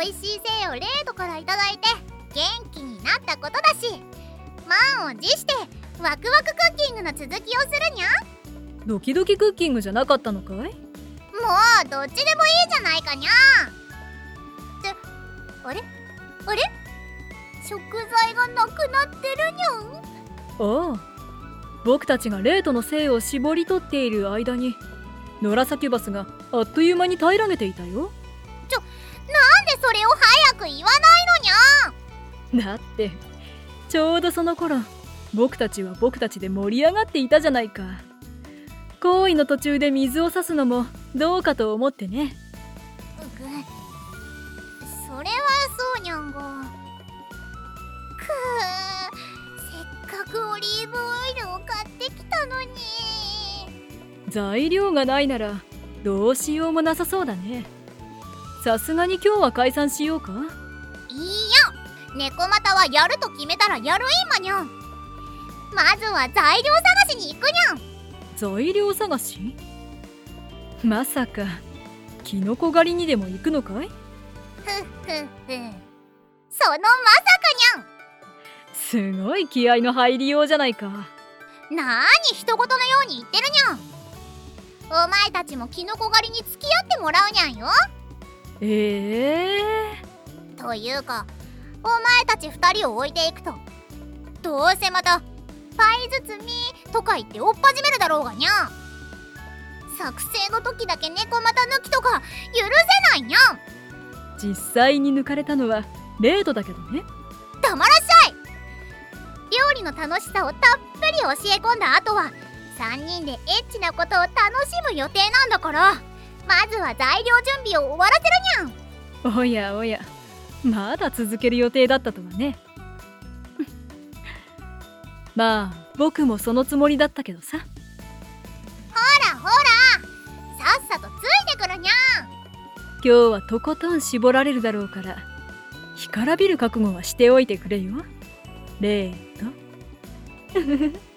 美味しい精をレートからいただいて元気になったことだし、満を持してワクワククッキングの続きをするにゃ。 ドキドキクッキングじゃなかったのかい？ もうどっちでもいいじゃないかにゃ。あれ食材がなくなってるにゃん。 ああ、僕たちがレートの精を絞り取っている間にノラサキュバスがあっという間に平らげていたよ。 なんでそれを早く言わないのにゃ。 だってちょうどその頃僕たちは僕たちで盛り上がっていたじゃないか。行為の途中で水を差すのもどうかと思ってね。 それはそうにゃんが。せっかくオリーブオイルを買ってきたのに。 材料がないならどうしようもなさそうだね。さすがに今日は解散しようか？ いいや、猫又はやると決めたらやるいまにゃん。まずは材料探しに行くにゃん。 材料探し？まさかキノコ狩りにでも行くのかい？ そのまさかにゃん。 すごい気合の入りようじゃないか。 なーに人事のように言ってるにゃん。お前たちもキノコ狩りに付き合ってもらうにゃんよ。というかお前たち2人を置いていくとどうせまたパイ包みとか言って追っ始めるだろうがにゃん。作成の時だけ猫股抜きとか許せないにゃん。 実際に抜かれたのはレートだけどね。 黙らっしゃい。料理の楽しさをたっぷり教え込んだ後は3人でエッチなことを楽しむ予定なんだから、まずは材料準備を終わらせるにゃん。 おやおや、まだ続ける予定だったとはね。まあ僕もそのつもりだったけどさ。 ほらほら、さっさとついてくるにゃん。 今日はとことん絞られるだろうから干からびる覚悟はしておいてくれよレート。